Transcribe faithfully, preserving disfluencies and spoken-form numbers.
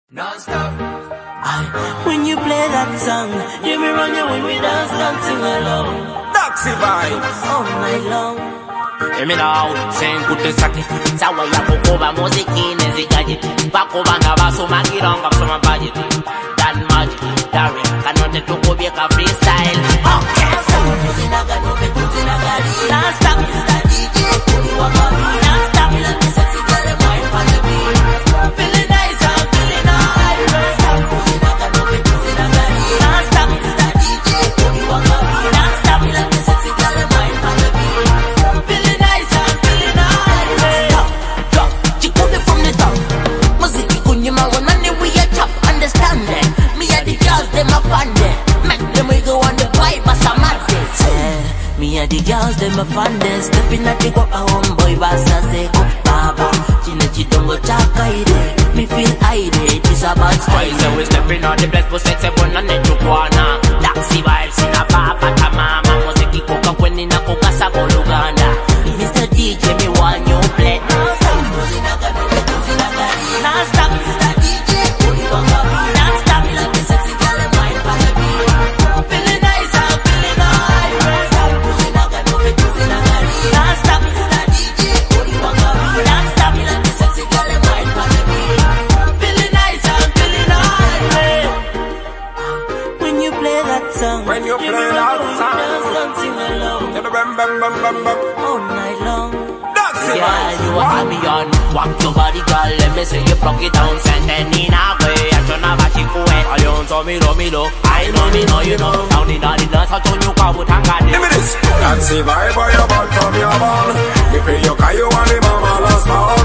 Non-stop. I, when you play that song, you me run you when we dance and sing along. Taxi vibes all night long. Hear me now, sing good to saki. Sawa ya kukuba muziki nezigaji. Bakuba na basu magiranga from budget. Dan magic, Darren, kanote tukubieka freestyle. Okay. Tuzinaga nobe tuzinagari. Non-stop. Mister D J, kuri wakari. Non-stop. Let me sexy girl and wine on the beat. Feeling nice, I'm feeling high. Non-stop. Tuzinaga nobe tuzinagari. Non-stop. Mister D J, kuri wakari. Non-stop. Let me sexy girl and wine on the beat. Feeling nice, I'm feeling high. Top, top, chikude from the top. Muziki kunyuma wanani we a top. Understand that? Me and the girls, them a fun there. Make them we go on the vibe, but I'm at this. Me and the girls, them a fun there. Stepping at the guapa homeboy, basa say go baba. Chine chidongo chaka ide. Me feel ide, this a bad style. Why say we stepping on the place, but sexy one on the Juana. Taxi vibes in a papa tamama. Muziki kuka kweni na kuka sabo Luganda. Mister D J, me want you play. Non-stop, tuzinaga nobe tuzinagari. Non-stop, Mister D J, kuri wakari. Non-stop, let me sexy girl and wine on the beat. Feeling nice, I'm feeling high. Non-stop, tuzinaga nobe tuzinagari. Non-stop, Mister D J, kuri wakari. Non-stop, let me sexy girl and wine on the beat. Feeling nice, I'm feeling high. When you play that song, When you play that song, dance and sing along to the bam bam bam bam bam. all night long. Taxi Yeah, vibes. you want me on. Walk your body, girl. Let me see you plug it down. Send it in a way. I turn a bachi kuwe. I don't tell me, know me, know. I know me, know you know. Down in the dance, I turn you come with hanging. Give me this. Taxi vibe, boy, you ball from your ball. Me pay your car, you want the mama last ball.